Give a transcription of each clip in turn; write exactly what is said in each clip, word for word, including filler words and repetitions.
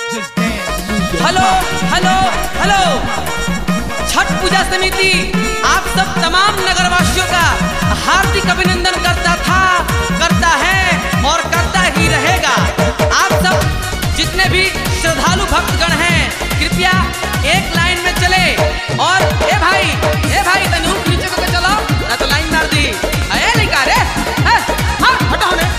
Hello hello hello Chhath Puja समिति आप सब तमाम नगरवासियों का हार्दिक अभिनंदन करता था, करता है और करता ही रहेगा। आप सब जितने भी श्रद्धालु भक्तगण हैं कृपया एक लाइन में चले और ए भाई ए भाई तनु नीचे को चलो ना तो लाइन मार दी अरे लिखा रे हाँ हटो ने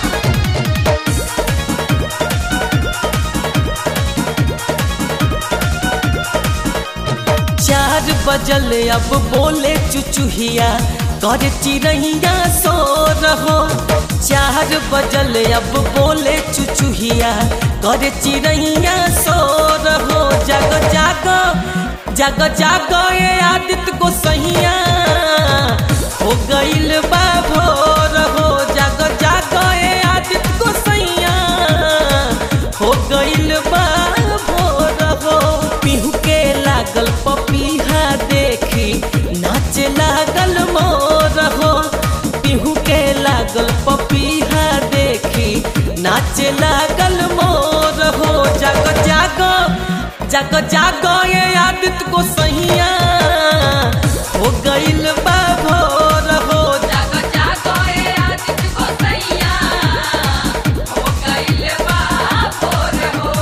चार बजल अब बोले चुचुहिया कर चिड़ैया सो रहो। चार बजल अब बोले चुचुहिया कर चिड़ैया सो रहो। जागो जागो जागो जागो ये आदित्य को सहिया हो गईल बा भोर हो। जागो जागो ये आदित्य को सहिया हो गईल बा भोर हो। पिहू के लागल पपीहा देखी नाच लागल मोर हो। पिहू के लागल पपीहा देखी नाच लागल मोर हो। जागो जागो जागो जागो ये आदित्य को सहिया हो गईल बा भोर हो। जागो जागो ये आदित्य को सैया हो गईल बा भोर हो।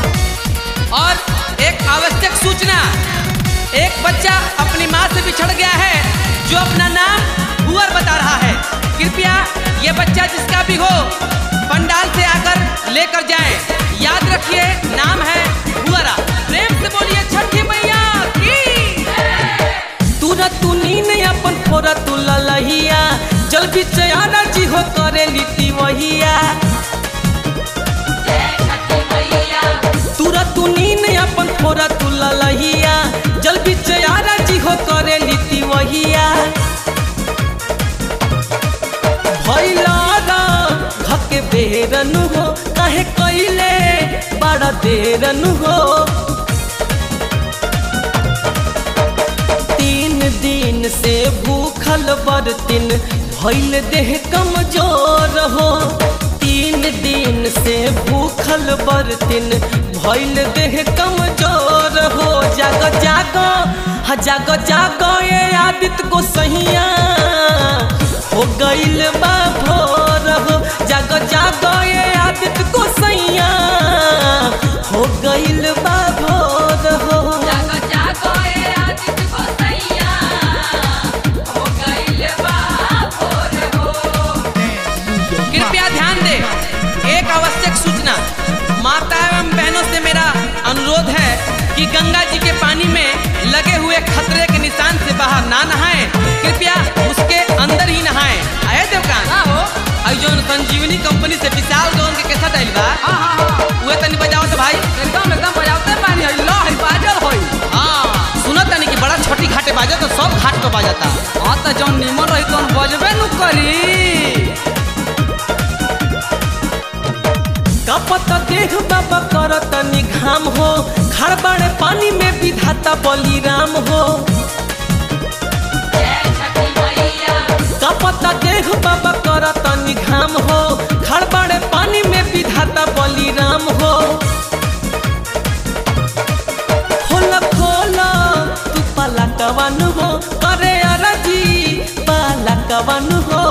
और एक आवश्यक सूचना, एक बच्चा अपनी माँ से बिछड़ गया है जो अपना नाम भुअर बता रहा है। कृपया ये बच्चा जिसका भी हो पंडाल से आकर लेकर जाएं। याद रखिए नाम है भुअरा। प्रेम से बोलिए छठी मैया की। तूरा तू नीन अपन फोरा तू ललहिया जल भी चयाना जी हो करे लीती वहिया। जय छठी मैया तूरा तू नीन अपन फोरा तू ललहिया जल भी चयाना जी हो करे लीती वहिया। भैलारा घके बेरन हो काहे कइले बड़ा देरन हो। तीन दिन से भूखल बरतिन भइल देह कमजोर हो। तीन दिन से भूखल बरतिन भइल देह कमजोर हो। जागो जागो हा जागो जागो ये आदित्य को सहिया हो गईल बा भोर हो। जागो जागो ये आदित्य को सहिया हो गईल बा भोर हो। जागो जागो ये आदित्य को सैया हो गईल बा भोर हो। कृपया ध्यान दे, एक आवश्यक सूचना, माता एवं बहनों से मेरा अनुरोध है कि गंगा जी के पानी में लगे हुए खतरे के निशान से बाहर ना नहाएं। कृपया उसके अंदर ही नहाएं। आए देवकान हो आई जो संजीवनी कंपनी से विशाल गौन के कैसा डाल बा उहे तनी बजाओ तो भाई एकदम एकदम बजाओते पानी है लो है बाजल होई। हां सुनो तनी कि बड़ा छोटी घाटे बाजे तो सब घाट पे बाजता। हां त जौन निमन रही तौन बजबे नु करी। कपत देह बाबा करत निघाम हो खड़बड़े पानी में विधाता बलिराम हो। जय छठी मैया कपत देह बाबा करत निघाम हो खड़बड़े पानी में विधाता बलिराम हो। खोला खोला तू पाला कवन हो करे अरजी पाला कवन हो।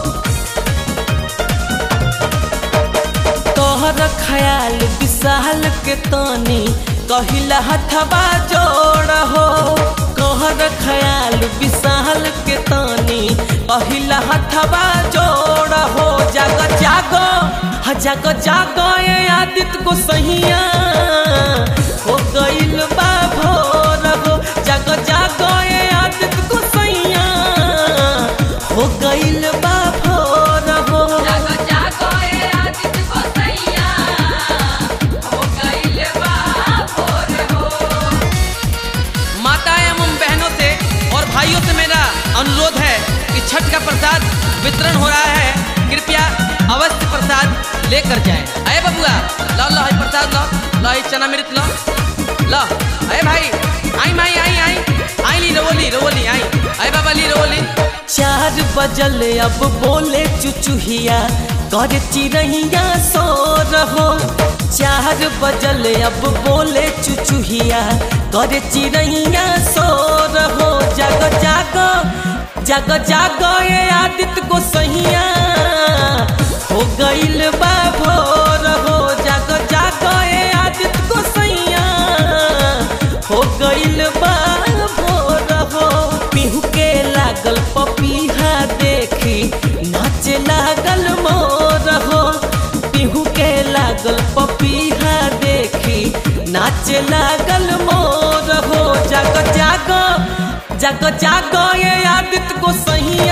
तोहर ख्याल विशाल के तानी कहिला हथवा जोड़ हो। कहर ख्याल विशाल के तानी कहिला हथवा जोड़ हो। जागो जागो हा जागो जागो ये आदित्य को सहिया हो गईल बा भोर हो। जागो जागो ये आदित्य को सहिया हो गईल बा भोर हो। जागो जागो ये आदित्य को सैया हो गईल बा भोर हो। माता एवं बहनों से और भाइयों से मेरा अनुरोध है कि छठ का प्रसाद वितरण हो रहा है। कृपया अवश्य प्रसाद लेकर जाएं। अरे बबुआ लो लो है प्रसाद लो लो है चना मृत लो लो। अरे भाई आई माई आई आई आई ली रवोली रवोली आई अरे बाबा ली रवोली। चार बजल अब बोले चुचुहिया कर चिड़ैया सो रहो। चार बजल अब बोले चुचुहिया करे चिड़ैया सोर हो। जागो जागो जागो जागो ये आदित्य गोसैया हो गइल बा भोर हो। जागो जागो ये आदित्य गोसैया हो गइल बा भोर हो। पिहू के लागल पपीहा देखी नाचे लागल मोर हो। पिहू के लागल पपीहा देखी नाचे लागल मोर हो। जागो जागो जागो जागो ये आदित्य गोसैया